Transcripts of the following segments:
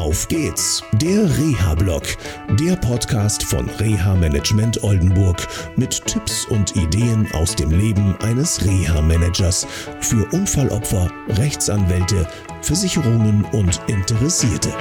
Auf geht's, der Reha-Blog, der Podcast von Reha-Management Oldenburg mit Tipps und Ideen aus dem Leben eines Reha-Managers für Unfallopfer, Rechtsanwälte, Versicherungen und Interessierte.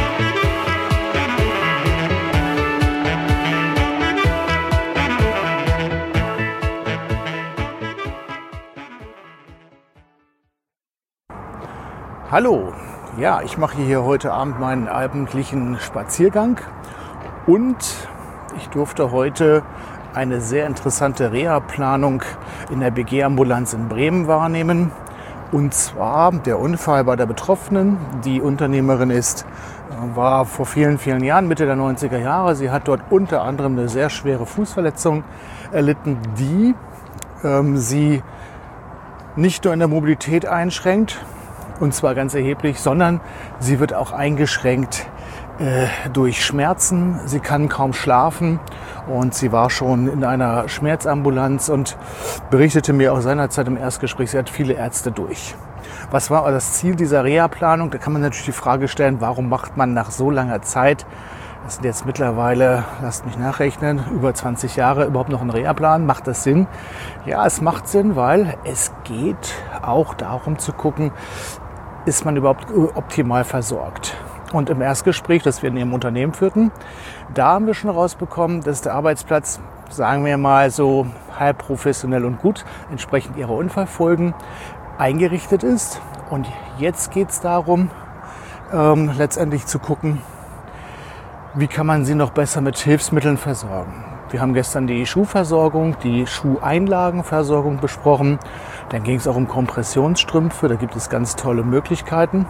Hallo, ja, ich mache hier heute Abend meinen abendlichen Spaziergang und ich durfte heute eine sehr interessante Reha-Planung in der BG-Ambulanz in Bremen wahrnehmen. Und zwar der Unfall bei der Betroffenen, die Unternehmerin war vor vielen, vielen Jahren, Mitte der 90er Jahre. Sie hat dort unter anderem eine sehr schwere Fußverletzung erlitten, die sie nicht nur in der Mobilität einschränkt, und zwar ganz erheblich, sondern sie wird auch eingeschränkt durch Schmerzen. Sie kann kaum schlafen und sie war schon in einer Schmerzambulanz und berichtete mir auch seinerzeit im Erstgespräch, sie hat viele Ärzte durch. Was war das Ziel dieser Reha-Planung? Da kann man natürlich die Frage stellen, warum macht man nach so langer Zeit, das sind jetzt mittlerweile, lasst mich nachrechnen, über 20 Jahre überhaupt noch einen Reha-Plan? Macht das Sinn? Ja, es macht Sinn, weil es geht auch darum zu gucken, ist man überhaupt optimal versorgt. Und im Erstgespräch, das wir in Ihrem Unternehmen führten, da haben wir schon rausbekommen, dass der Arbeitsplatz, sagen wir mal so halb professionell und gut, entsprechend ihrer Unfallfolgen eingerichtet ist. Und jetzt geht es darum, letztendlich zu gucken, wie kann man sie noch besser mit Hilfsmitteln versorgen. Wir haben gestern die Schuhversorgung, die Schuheinlagenversorgung besprochen. Dann ging es auch um Kompressionsstrümpfe, da gibt es ganz tolle Möglichkeiten.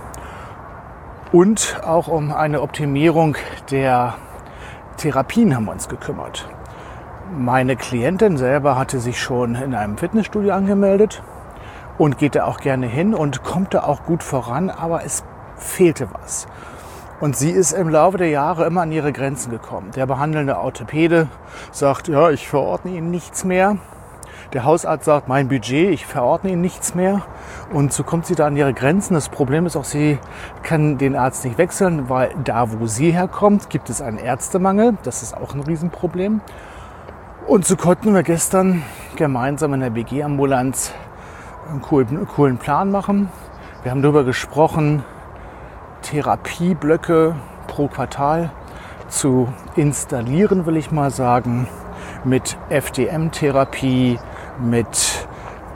Und auch um eine Optimierung der Therapien haben wir uns gekümmert. Meine Klientin selber hatte sich schon in einem Fitnessstudio angemeldet und geht da auch gerne hin und kommt da auch gut voran, aber es fehlte was. Und sie ist im Laufe der Jahre immer an ihre Grenzen gekommen. Der behandelnde Orthopäde sagt, ja, ich verordne Ihnen nichts mehr. Der Hausarzt sagt, mein Budget, ich verordne Ihnen nichts mehr. Und so kommt sie da an ihre Grenzen. Das Problem ist auch, sie kann den Arzt nicht wechseln, weil da, wo sie herkommt, gibt es einen Ärztemangel. Das ist auch ein Riesenproblem. Und so konnten wir gestern gemeinsam in der BG-Ambulanz einen coolen Plan machen. Wir haben darüber gesprochen, Therapieblöcke pro Quartal zu installieren, will ich mal sagen, mit FDM-Therapie, mit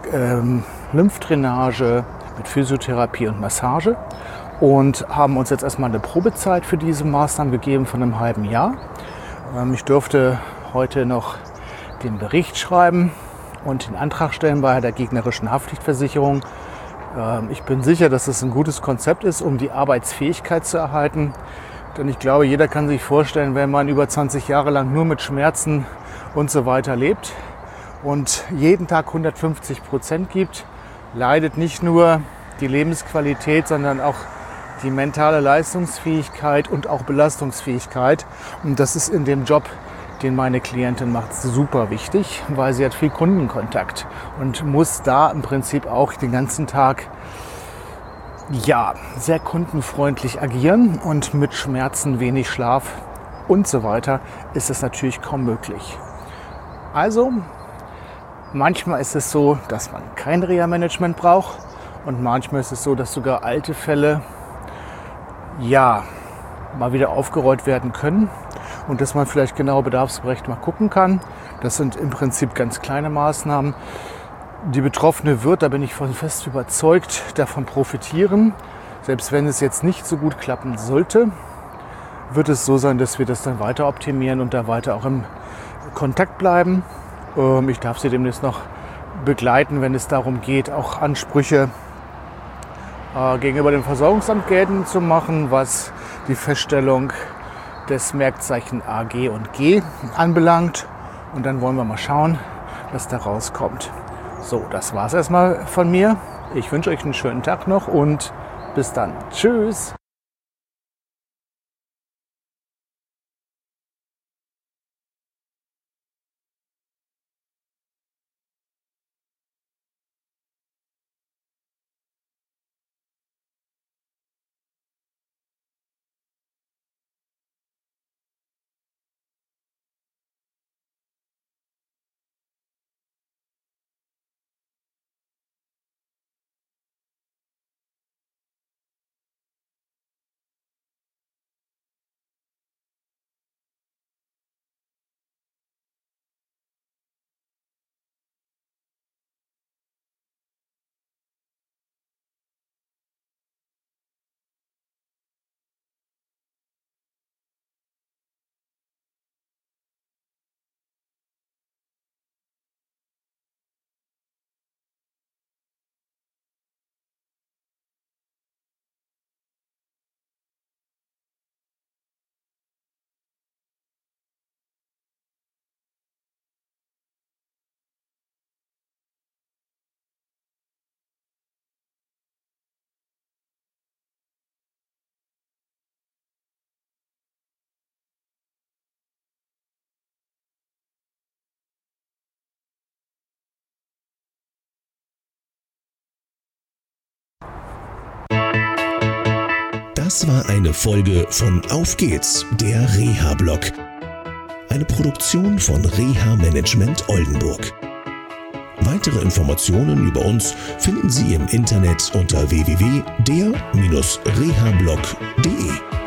Lymphdrainage, mit Physiotherapie und Massage und haben uns jetzt erstmal eine Probezeit für diese Maßnahmen gegeben von einem halben Jahr. Ich durfte heute noch den Bericht schreiben und den Antrag stellen bei der gegnerischen Haftpflichtversicherung. Ich bin sicher, dass es ein gutes Konzept ist, um die Arbeitsfähigkeit zu erhalten. Denn ich glaube, jeder kann sich vorstellen, wenn man über 20 Jahre lang nur mit Schmerzen und so weiter lebt und jeden Tag 150% gibt, leidet nicht nur die Lebensqualität, sondern auch die mentale Leistungsfähigkeit und auch Belastungsfähigkeit. Und das ist in dem Job, den meine Klientin macht, super wichtig, weil sie hat viel Kundenkontakt und muss da im Prinzip auch den ganzen Tag sehr kundenfreundlich agieren und mit Schmerzen, wenig Schlaf und so weiter ist es natürlich kaum möglich. Also manchmal ist es so, dass man kein Reha-Management braucht und manchmal ist es so, dass sogar alte Fälle mal wieder aufgerollt werden können. Und dass man vielleicht genau bedarfsgerecht mal gucken kann. Das sind im Prinzip ganz kleine Maßnahmen. Die Betroffene wird, da bin ich fest überzeugt, davon profitieren. Selbst wenn es jetzt nicht so gut klappen sollte, wird es so sein, dass wir das dann weiter optimieren und da weiter auch im Kontakt bleiben. Ich darf sie demnächst noch begleiten, wenn es darum geht, auch Ansprüche gegenüber dem Versorgungsamt geltend zu machen, was die Feststellung des Merkzeichen A, G und G anbelangt. Und dann wollen wir mal schauen, was da rauskommt. So, das war's erstmal von mir. Ich wünsche euch einen schönen Tag noch und bis dann. Tschüss! Das war eine Folge von Auf geht's, der Reha-Blog. Eine Produktion von Reha Management Oldenburg. Weitere Informationen über uns finden Sie im Internet unter www.der-rehablog.de.